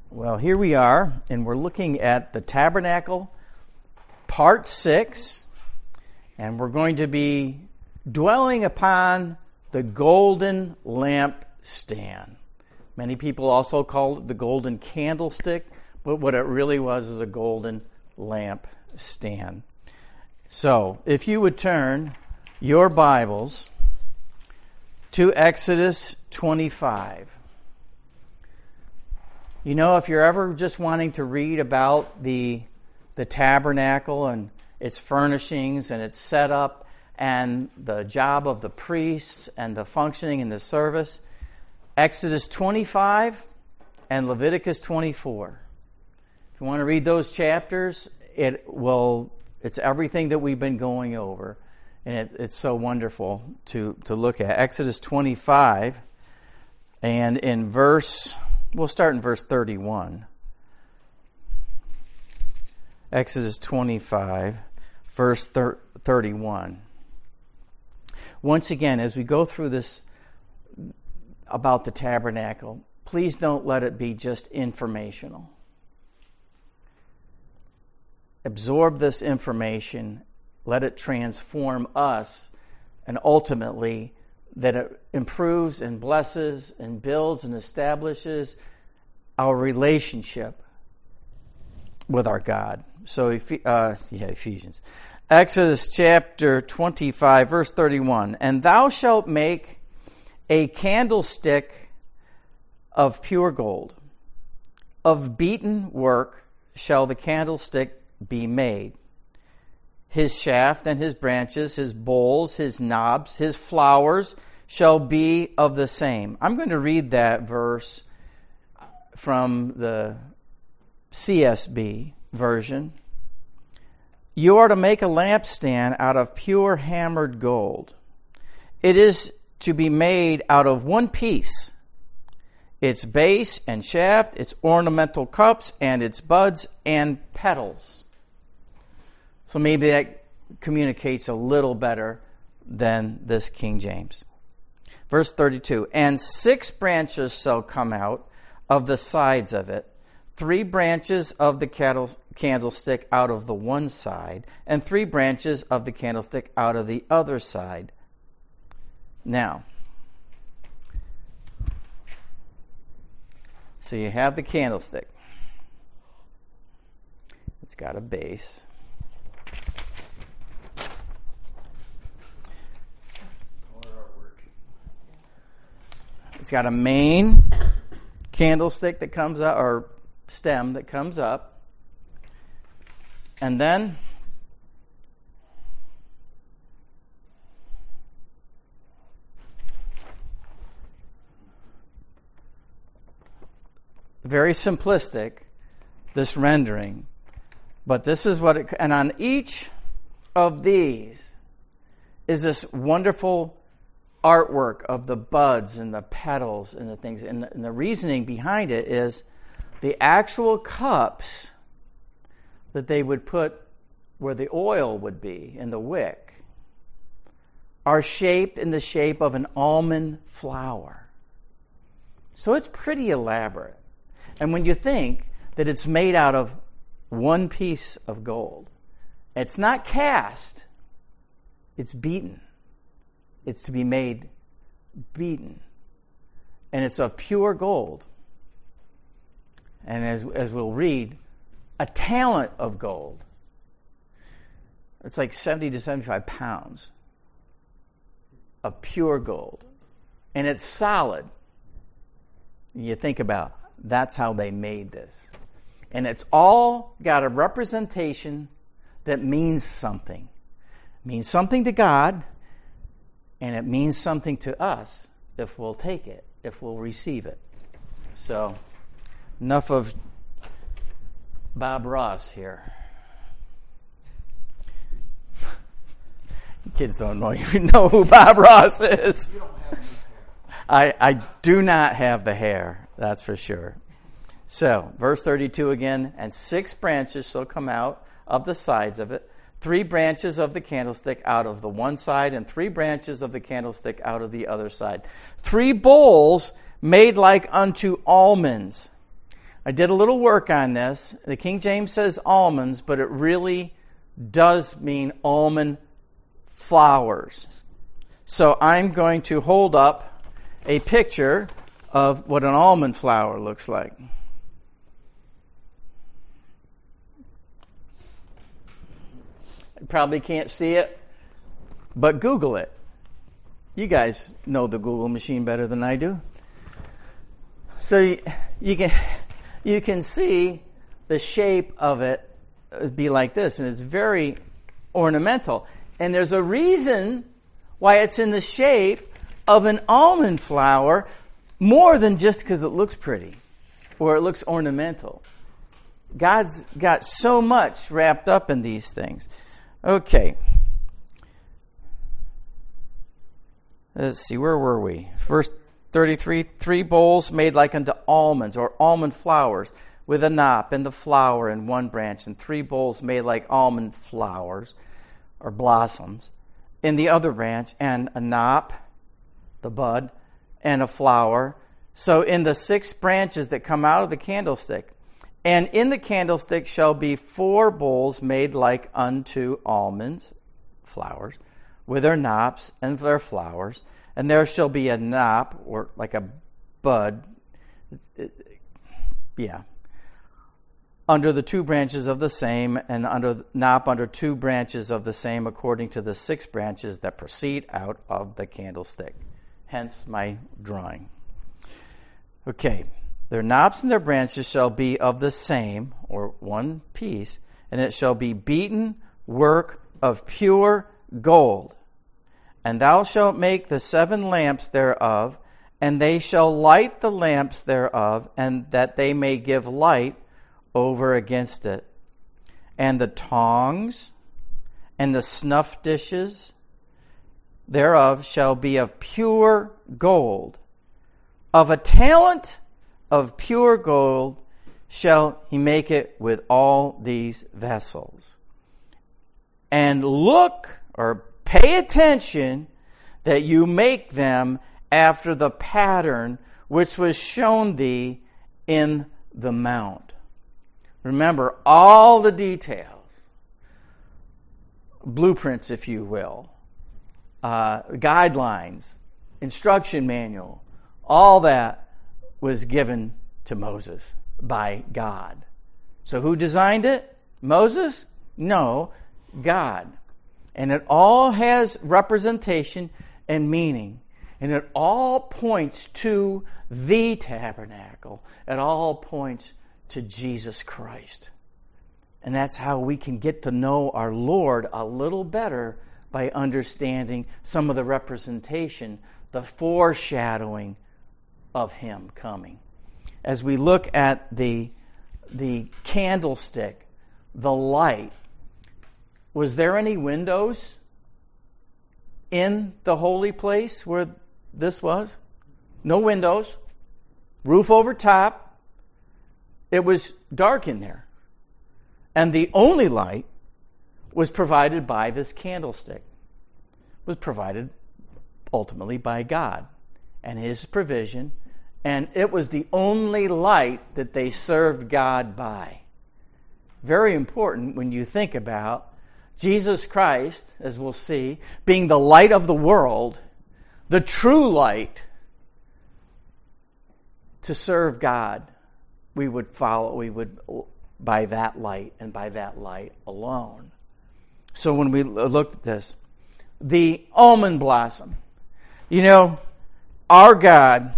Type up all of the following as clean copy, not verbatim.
Well, here we are, and we're looking at the tabernacle, part 6, and we're going to be dwelling upon the golden lampstand. Many people also call it the golden candlestick, but what it really was is a golden lampstand. So, if you would turn your Bibles to Exodus 25. You know, if you're ever just wanting to read about the tabernacle and its furnishings and its setup and the job of the priests and the functioning in the service, Exodus 25 and Leviticus 24. If you want to read those chapters, it's everything that we've been going over. And it's so wonderful to look at. Exodus 25, and we'll start in verse 31. Exodus 25, verse 31. Once again, as we go through this about the tabernacle, please don't let it be just informational. Absorb this information, let it transform us, and ultimately that it improves and blesses and builds and establishes our relationship with our God. So, Ephesians. Exodus chapter 25, verse 31. And thou shalt make a candlestick of pure gold. Of beaten work shall the candlestick be made. His shaft and his branches, his bowls, his knobs, his flowers shall be of the same. I'm going to read that verse from the CSB version. You are to make a lampstand out of pure hammered gold. It is to be made out of one piece, its base and shaft, its ornamental cups, and its buds and petals. So maybe that communicates a little better than this King James. Verse 32, and 6 branches shall come out of the sides of it, 3 branches of the candlestick out of the one side, and 3 branches of the candlestick out of the other side. Now, so you have the candlestick. It's got a base. It's got a main candlestick that comes up, or stem that comes up. And then very simplistic, this rendering. But this is what it, and on each of these is this wonderful artwork of the buds and the petals and the things. And the reasoning behind it is the actual cups that they would put where the oil would be in the wick are shaped in the shape of an almond flower. So it's pretty elaborate. And when you think that it's made out of one piece of gold, it's not cast, it's beaten. It's to be made beaten. And it's of pure gold. And as we'll read, a talent of gold. It's like 70 to 75 pounds of pure gold. And it's solid. You think about, that's how they made this. And it's all got a representation that means something. It means something to God. And it means something to us if we'll take it, if we'll receive it. So, enough of Bob Ross here. Kids don't even know who Bob Ross is. You don't have any hair. I do not have the hair, that's for sure. So, verse 32 again, and 6 branches shall come out of the sides of it, 3 branches of the candlestick out of the one side, and 3 branches of the candlestick out of the other side. 3 bowls made like unto almonds. I did a little work on this. The King James says almonds, but it really does mean almond flowers. So I'm going to hold up a picture of what an almond flower looks like. You probably can't see it, but Google it. You guys know the Google machine better than I do. So you can see the shape of it be like this, and it's very ornamental. And there's a reason why it's in the shape of an almond flower, more than just because it looks pretty or it looks ornamental. God's got so much wrapped up in these things. Okay. Let's see, where were we? Verse 33, 3 bowls made like unto almonds, or almond flowers, with a knop and the flower in one branch, and 3 bowls made like almond flowers, or blossoms, in the other branch, and a knop, the bud, and a flower. So in the 6 branches that come out of the candlestick, and in the candlestick shall be 4 bowls made like unto almonds, flowers, with their knops and their flowers, and there shall be a knop, or like a bud, under the 2 branches of the same, and under knop under 2 branches of the same, according to the 6 branches that proceed out of the candlestick. Hence my drawing. Okay, their knops and their branches shall be of the same, or one piece, and it shall be beaten work of pure gold. And thou shalt make the 7 lamps thereof, and they shall light the lamps thereof, and that they may give light over against it. And the tongs and the snuff dishes thereof shall be of pure gold. Of a talent of pure gold shall he make it with all these vessels. And look, or pay attention, that you make them after the pattern which was shown thee in the mount. Remember all the details, blueprints, if you will, guidelines, instruction manual, all that was given to Moses by God. So who designed it? Moses? No, God. And it all has representation and meaning. And it all points to the tabernacle. It all points to Jesus Christ. And that's how we can get to know our Lord a little better, by understanding some of the representation, the foreshadowing of Him coming. As we look at the candlestick, the light, was there any windows in the holy place where this was? No windows. Roof over top. It was dark in there. And the only light was provided by this candlestick. It was provided ultimately by God and His provision. And it was the only light that they served God by. Very important when you think about Jesus Christ, as we'll see, being the light of the world, the true light. To serve God, we would by that light, and by that light alone. So when we looked at this, the almond blossom, our God,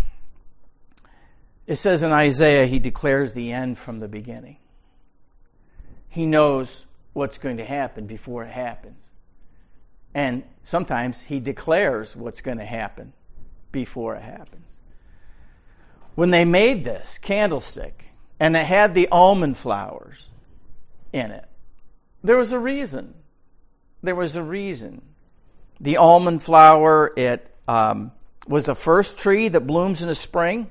it says in Isaiah, He declares the end from the beginning. He knows what's going to happen before it happens. And sometimes He declares what's going to happen before it happens. When they made this candlestick, and it had the almond flowers in it, there was a reason. There was a reason. The almond flower, it was the first tree that blooms in the spring,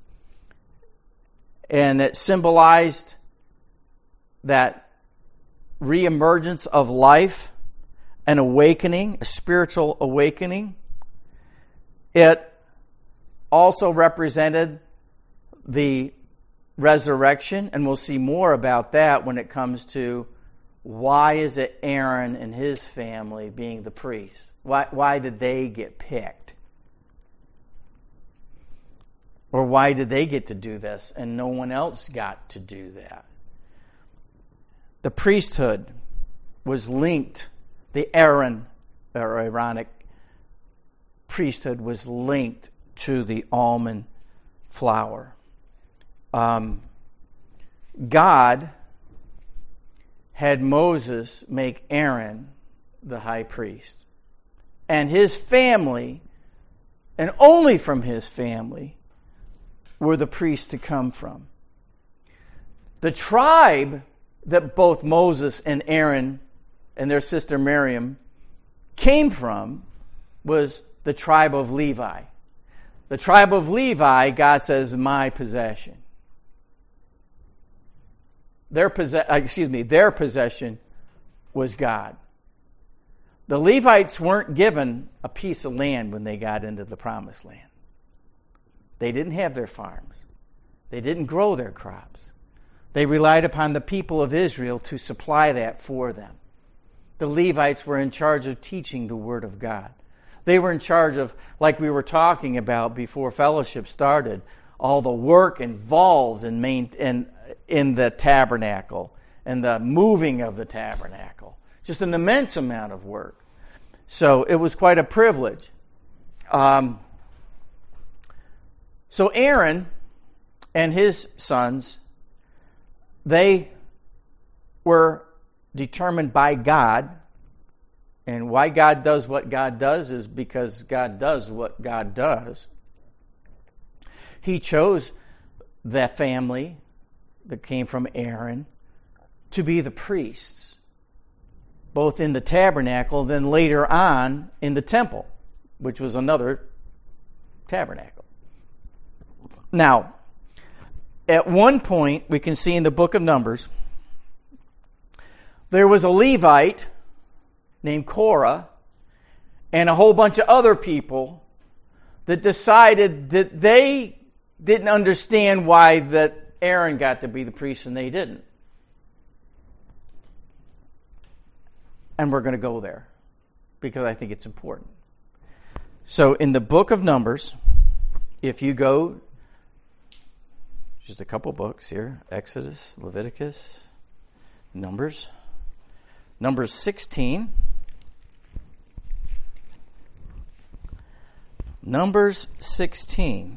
and it symbolized that reemergence of life, an awakening, a spiritual awakening. It also represented the resurrection, and we'll see more about that when it comes to why is it Aaron and his family being the priests? Why did they get picked? Or why did they get to do this and no one else got to do that? The priesthood was linked, the Aaronic priesthood was linked to the almond flour. God had Moses make Aaron the high priest. And his family, and only from his family, were the priests to come from. The tribe that both Moses and Aaron and their sister Miriam came from was the tribe of Levi. The tribe of Levi, God says, my possession. Their possession was God. The Levites weren't given a piece of land when they got into the promised land. They didn't have their farms. They didn't grow their crops. They relied upon the people of Israel to supply that for them. The Levites were in charge of teaching the Word of God. They were in charge of, like we were talking about before fellowship started, all the work involved in the tabernacle and the moving of the tabernacle. Just an immense amount of work. So it was quite a privilege. So Aaron and his sons, they were determined by God. And why God does what God does is because God does what God does. He chose that family that came from Aaron to be the priests, both in the tabernacle, then later on in the temple, which was another tabernacle. Now, at one point, we can see in the book of Numbers, there was a Levite named Korah and a whole bunch of other people that decided that they didn't understand why that Aaron got to be the priest and they didn't. And we're going to go there because I think it's important. So in the book of Numbers, if you go, just a couple books here, Exodus, Leviticus, Numbers 16. Numbers 16.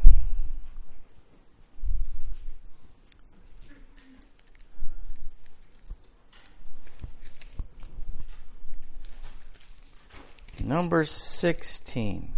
Numbers 16.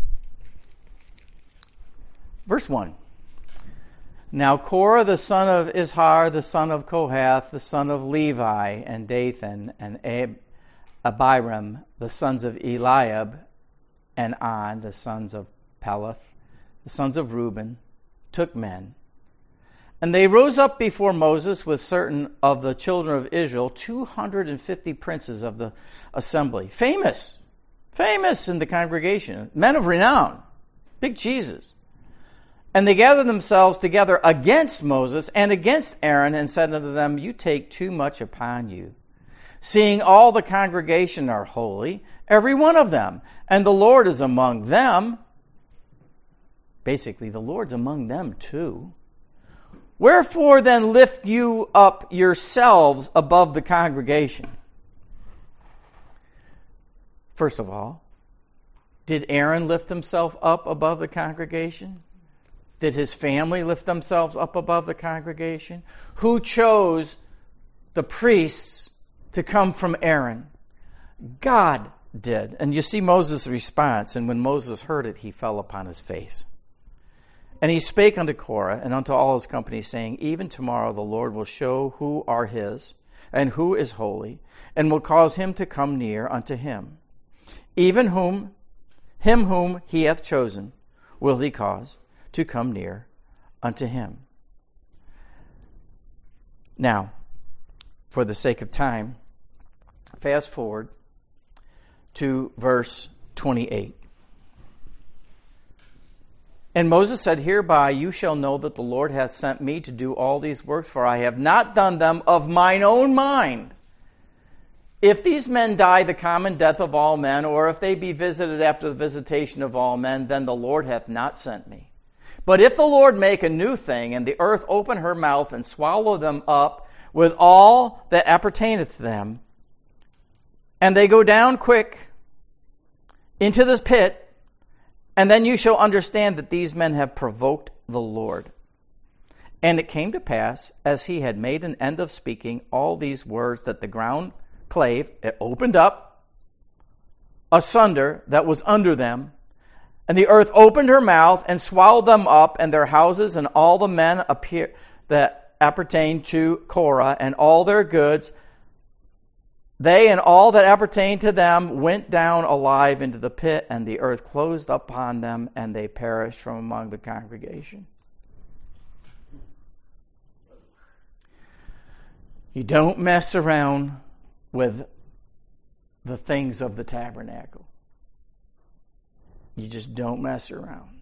Verse 1. Now Korah, the son of Izhar, the son of Kohath, the son of Levi, and Dathan, and Abiram, the sons of Eliab, and On, the sons of Peleth, the sons of Reuben, took men. And they rose up before Moses with certain of the children of Israel, 250 princes of the assembly. Famous in the congregation, men of renown, big cheeses. And they gathered themselves together against Moses and against Aaron and said unto them, you take too much upon you, seeing all the congregation are holy, every one of them, and the Lord is among them. Basically, the Lord's among them too. Wherefore then lift you up yourselves above the congregation? First of all, did Aaron lift himself up above the congregation? Did his family lift themselves up above the congregation? Who chose the priests to come from Aaron? God did. And you see Moses' response, and when Moses heard it, he fell upon his face. And he spake unto Korah and unto all his company, saying, even tomorrow the Lord will show who are his, and who is holy, and will cause him to come near unto him. Even him whom he hath chosen will he cause to come near unto him. Now, for the sake of time, fast forward to verse 28. And Moses said, hereby you shall know that the Lord hath sent me to do all these works, for I have not done them of mine own mind. If these men die the common death of all men, or if they be visited after the visitation of all men, then the Lord hath not sent me. But if the Lord make a new thing, and the earth open her mouth and swallow them up with all that appertaineth to them, and they go down quick into this pit, and then you shall understand that these men have provoked the Lord. And it came to pass, as he had made an end of speaking all these words, that the ground clave, it opened up asunder that was under them, and the earth opened her mouth and swallowed them up, and their houses, and all the men that appertained to Korah, and all their goods. They and all that appertained to them went down alive into the pit, and the earth closed upon them, and they perished from among the congregation. You don't mess around with the things of the tabernacle. You just don't mess around.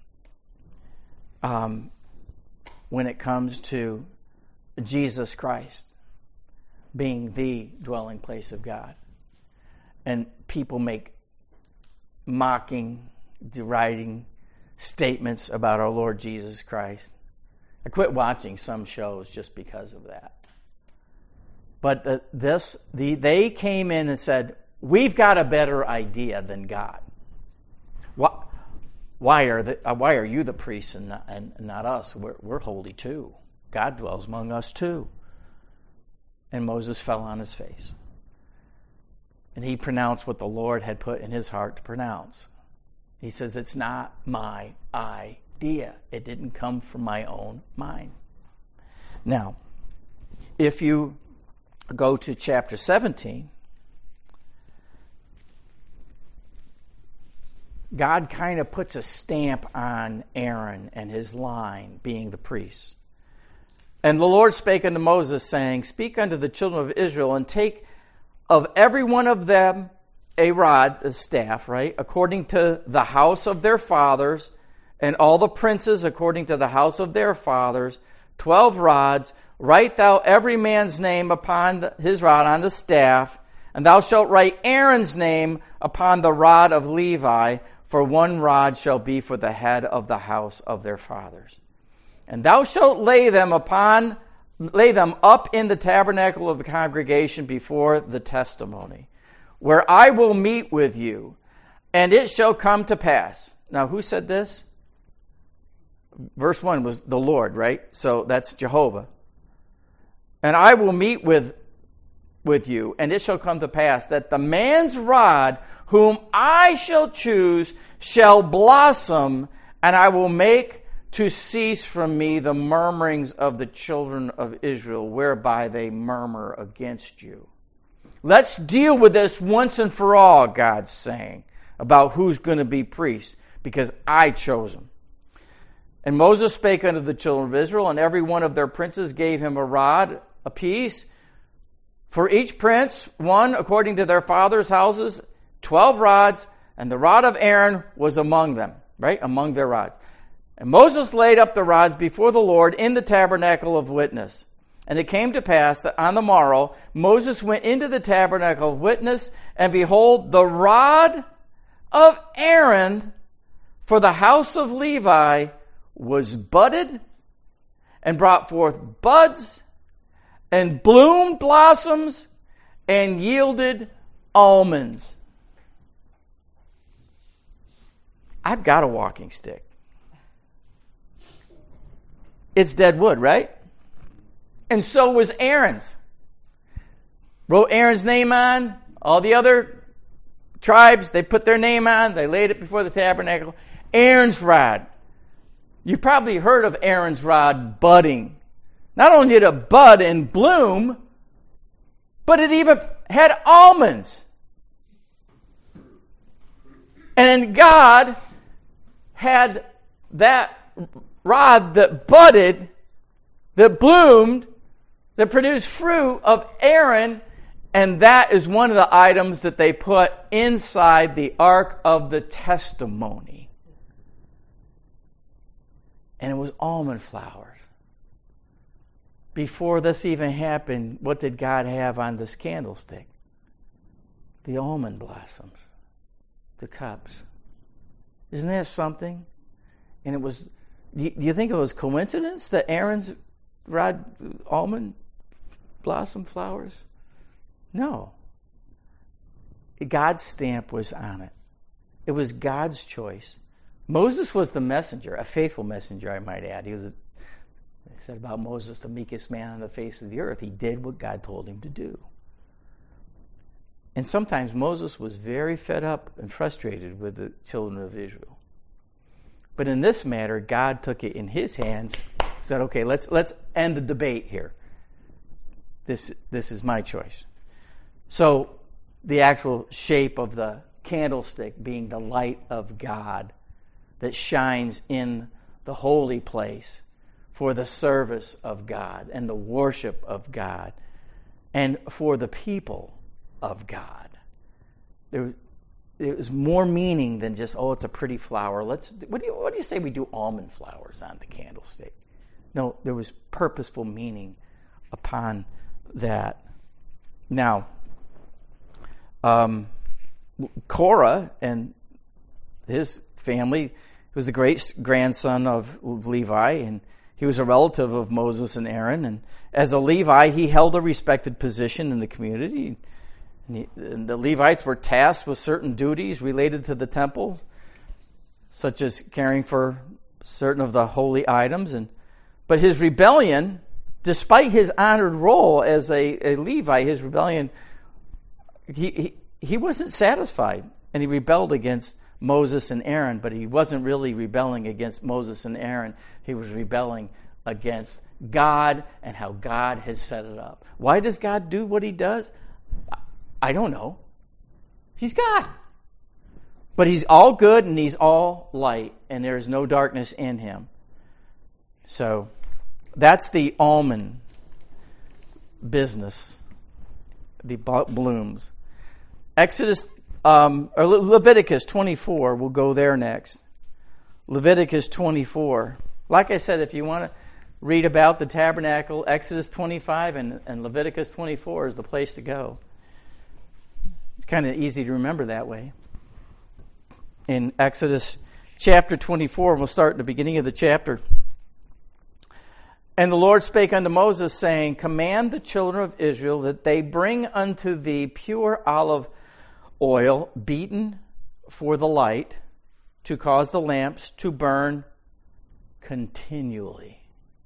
When it comes to Jesus Christ being the dwelling place of God. And people make mocking, deriding statements about our Lord Jesus Christ. I quit watching some shows just because of that. But they came in and said, we've got a better idea than God. Why are you the priests and not us? We're holy too. God dwells among us too. And Moses fell on his face. And he pronounced what the Lord had put in his heart to pronounce. He says, it's not my idea. It didn't come from my own mind. Now, if you go to chapter 17, God kind of puts a stamp on Aaron and his line being the priests. And the Lord spake unto Moses, saying, speak unto the children of Israel, and take of every one of them a rod, a staff, right, according to the house of their fathers, and all the princes according to the house of their fathers, 12 rods. Write thou every man's name upon his rod on the staff, and thou shalt write Aaron's name upon the rod of Levi, for one rod shall be for the head of the house of their fathers. And thou shalt lay them up in the tabernacle of the congregation before the testimony, where I will meet with you, and it shall come to pass. Now, who said this? Verse 1 was the Lord, right? So that's Jehovah. And I will meet with you, and it shall come to pass that the man's rod whom I shall choose shall blossom, and I will make to cease from me the murmurings of the children of Israel, whereby they murmur against you. Let's deal with this once and for all, God's saying, about who's going to be priest, because I chose him. And Moses spake unto the children of Israel, and every one of their princes gave him a rod apiece. For each prince, one according to their fathers' houses, 12 rods, and the rod of Aaron was among them, right? Among their rods. And Moses laid up the rods before the Lord in the tabernacle of witness. And it came to pass that on the morrow Moses went into the tabernacle of witness, and behold, the rod of Aaron for the house of Levi was budded and brought forth buds and bloomed blossoms and yielded almonds. I've got a walking stick. It's dead wood, right? And so was Aaron's. Wrote Aaron's name on. All the other tribes, they put their name on. They laid it before the tabernacle. Aaron's rod. You've probably heard of Aaron's rod budding. Not only did it bud and bloom, but it even had almonds. And then God had that rod that budded, that bloomed, that produced fruit of Aaron, and that is one of the items that they put inside the Ark of the Testimony. And it was almond flowers. Before this even happened, what did God have on this candlestick? The almond blossoms, the cups. Isn't that something? And it was, do you think it was coincidence that Aaron's rod almond blossom flowers? No. God's stamp was on it. It was God's choice. Moses was the messenger, a faithful messenger, I might add. They said about Moses, the meekest man on the face of the earth. He did what God told him to do. And sometimes Moses was very fed up and frustrated with the children of Israel. But in this matter, God took it in his hands, said, okay, let's end the debate here. This is my choice. So the actual shape of the candlestick being the light of God that shines in the holy place for the service of God and the worship of God and for the people of God. There was more meaning than just, it's a pretty flower. What do you say we do almond flowers on the candlestick? No, there was purposeful meaning upon that. Now, Korah and his family was the great grandson of Levi, and he was a relative of Moses and Aaron. And as a Levi, he held a respected position in the community. And the Levites were tasked with certain duties related to the temple, such as caring for certain of the holy items. But his rebellion, despite his honored role as a Levi, his rebellion, he wasn't satisfied, and he rebelled against Moses and Aaron, but he wasn't really rebelling against Moses and Aaron. He was rebelling against God and how God has set it up. Why does God do what he does? I don't know. He's God. But he's all good and he's all light, and there's no darkness in him. So that's the almond business, the blooms. Leviticus 24, we'll go there next. Leviticus 24. Like I said, if you want to read about the tabernacle, Exodus 25 and Leviticus 24 is the place to go. It's kind of easy to remember that way. In Exodus chapter 24, we'll start at the beginning of the chapter. And the Lord spake unto Moses, saying, Command the children of Israel that they bring unto thee pure olive oil, beaten for the light, to cause the lamps to burn continually.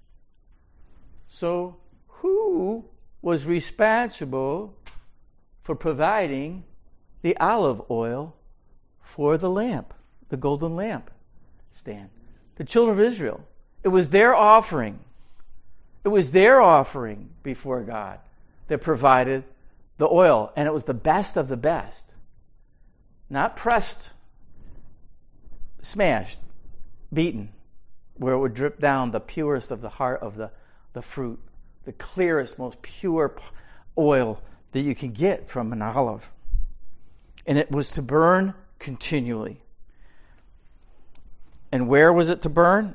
So, who was responsible for providing the olive oil for the lamp, the golden lamp stand? The children of Israel. It was their offering. It was their offering before God that provided the oil, and it was the best of the best. Not pressed, smashed, beaten, where it would drip down the purest of the heart of the fruit, the clearest, most pure oil that you can get from an olive. And it was to burn continually. And where was it to burn?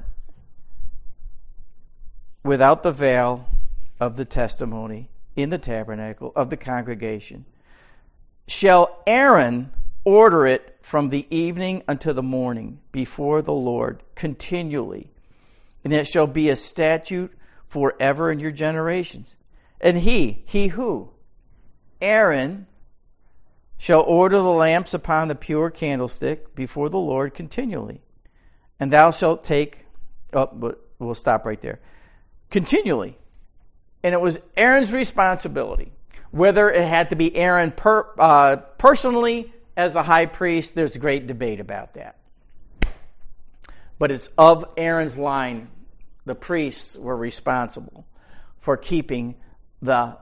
Without the veil of the testimony in the tabernacle of the congregation. Shall Aaron order it from the evening unto the morning before the Lord continually, and it shall be a statute forever in your generations. And he who? Aaron shall order the lamps upon the pure candlestick before the Lord continually. And thou shalt take, but we'll stop right there. Continually. And it was Aaron's responsibility. Whether it had to be Aaron personally as the high priest, there's a great debate about that. But it's of Aaron's line, the priests were responsible for keeping the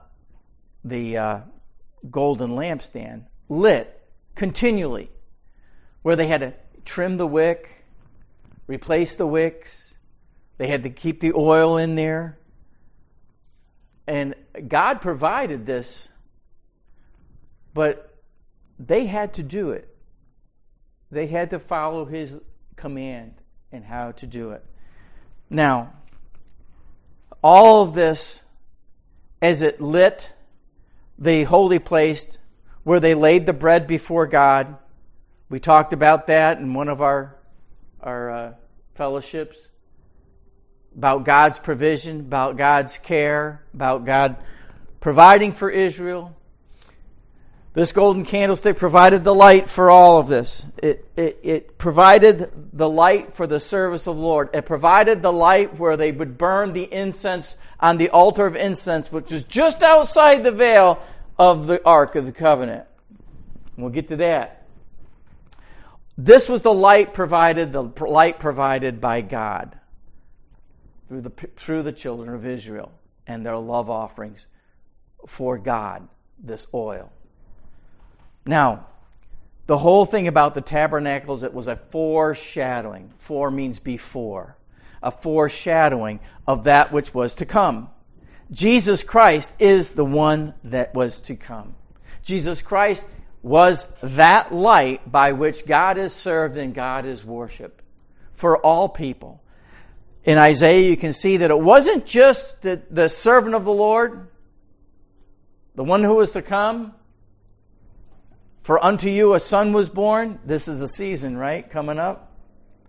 golden lampstand lit continually, where they had to trim the wick, replace the wicks, they had to keep the oil in there. And God provided this, but they had to do it. They had to follow his command and how to do it. Now, all of this, as it lit the holy place where they laid the bread before God, we talked about that in one of our fellowships, about God's provision, about God's care, about God providing for Israel. This golden candlestick provided the light for all of this. It provided the light for the service of the Lord. It provided the light where they would burn the incense on the altar of incense, which was just outside the veil of the Ark of the Covenant. We'll get to that. This was the light provided by God through the children of Israel and their love offerings for God, this oil. Now, the whole thing about the tabernacles, it was a foreshadowing. Fore means before. A foreshadowing of that which was to come. Jesus Christ is the one that was to come. Jesus Christ was that light by which God is served and God is worshiped for all people. In Isaiah, you can see that it wasn't just the servant of the Lord, the one who was to come. For unto you a son was born. This is the season, right? Coming up.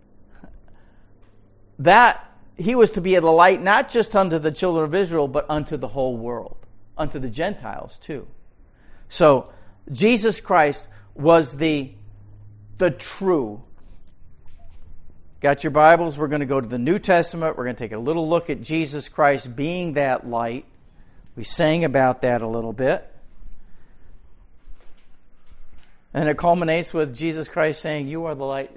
That he was to be a light not just unto the children of Israel, but unto the whole world. Unto the Gentiles too. So Jesus Christ was the true. Got your Bibles? We're going to go to the New Testament. We're going to take a little look at Jesus Christ being that light. We sang about that a little bit. And it culminates with Jesus Christ saying, you are the light.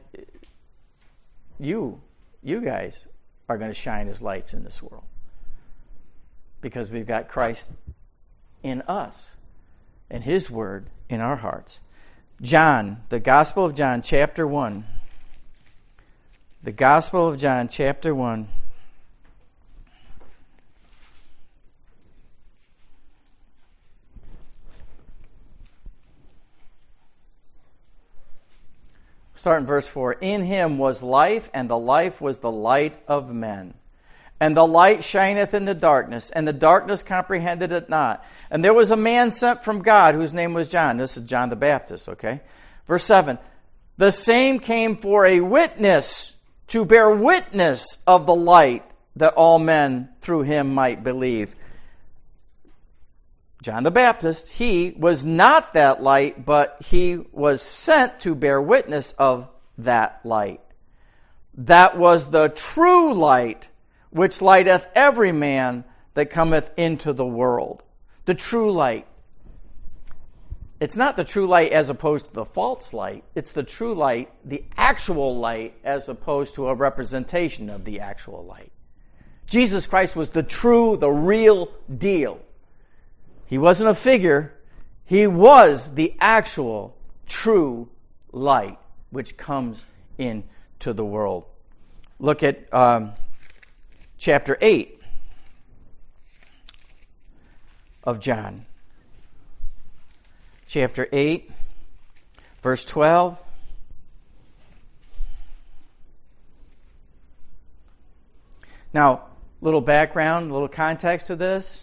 You guys are going to shine as lights in this world. Because we've got Christ in us and His Word in our hearts. John, the Gospel of John, chapter 1. The Gospel of John, chapter 1. Start in verse 4. In Him was life, and the life was the light of men. And the light shineth in the darkness, and the darkness comprehended it not. And there was a man sent from God, whose name was John. This is John the Baptist, okay? Verse 7. The same came for a witness, to bear witness of the light, that all men through him might believe. John the Baptist, he was not that light, but he was sent to bear witness of that light. That was the true light, which lighteth every man that cometh into the world. The true light. It's not the true light as opposed to the false light. It's the true light, the actual light, as opposed to a representation of the actual light. Jesus Christ was the true, the real deal. He wasn't a figure. He was the actual, true light which comes into the world. Look at chapter 8 of John. Chapter 8, verse 12. Now, little background, little context to this.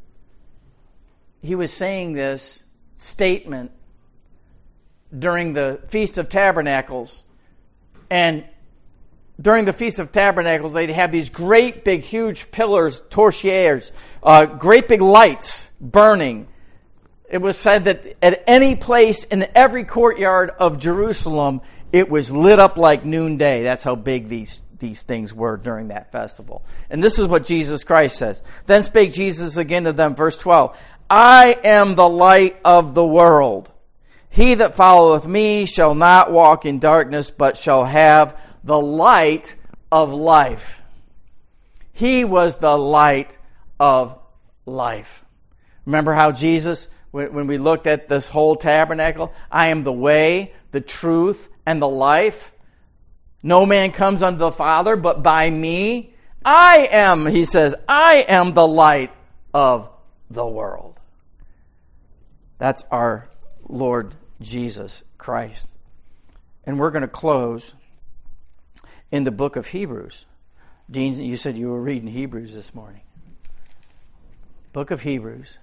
He was saying this statement during the Feast of Tabernacles. And during the Feast of Tabernacles, they'd have these great big, huge pillars, torchieres, great big lights burning. It was said that at any place in every courtyard of Jerusalem, it was lit up like noonday. That's how big these things were during that festival. And this is what Jesus Christ says. Then spake Jesus again to them, verse 12. I am the light of the world. He that followeth me shall not walk in darkness, but shall have the light of life. He was the light of life. Remember how Jesus, when we looked at this whole tabernacle, I am the way, the truth, and the life. No man comes unto the Father but by me. I am, he says, I am the light of the world. That's our Lord Jesus Christ. And we're going to close in the book of Hebrews. Dean, you said you were reading Hebrews this morning. Book of Hebrews.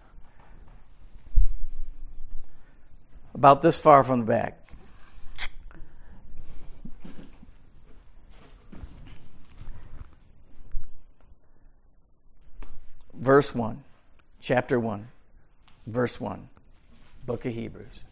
About this far from the back. Verse 1. Chapter 1. Verse 1. Book of Hebrews.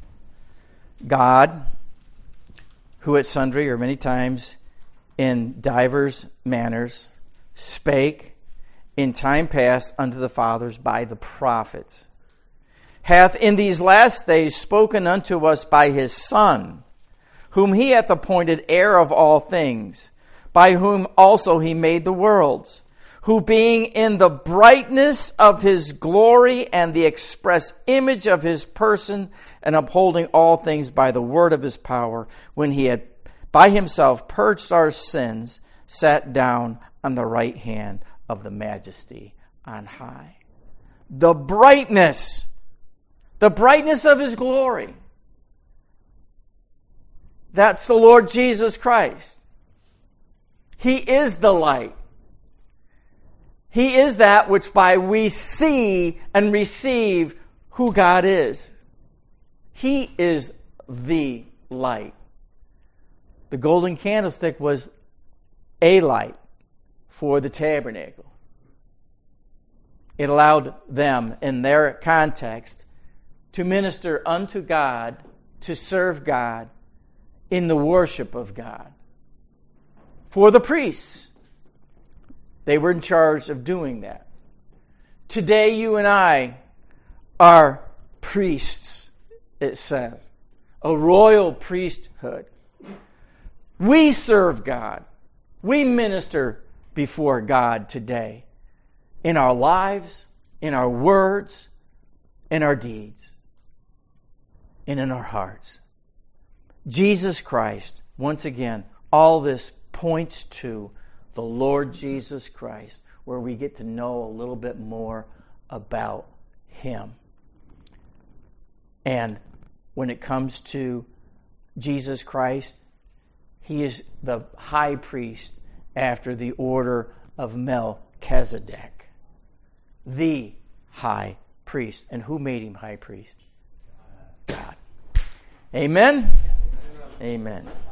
God, who at sundry or many times in divers manners spake in time past unto the fathers by the prophets, hath in these last days spoken unto us by his Son, whom he hath appointed heir of all things, by whom also he made the worlds, who being in the brightness of his glory and the express image of his person, and upholding all things by the word of his power, when he had by himself purged our sins, sat down on the right hand of the majesty on high. The brightness of his glory. That's the Lord Jesus Christ. He is the light. He is that which by we see and receive who God is. He is the light. The golden candlestick was a light for the tabernacle. It allowed them, in their context, to minister unto God, to serve God in the worship of God. For the priests, they were in charge of doing that. Today, you and I are priests, it says. A royal priesthood. We serve God. We minister before God today in our lives, in our words, in our deeds, and in our hearts. Jesus Christ, once again, all this points to the Lord Jesus Christ, where we get to know a little bit more about Him. And when it comes to Jesus Christ, He is the high priest after the order of Melchizedek. The high priest. And who made him high priest? God. Amen? Amen.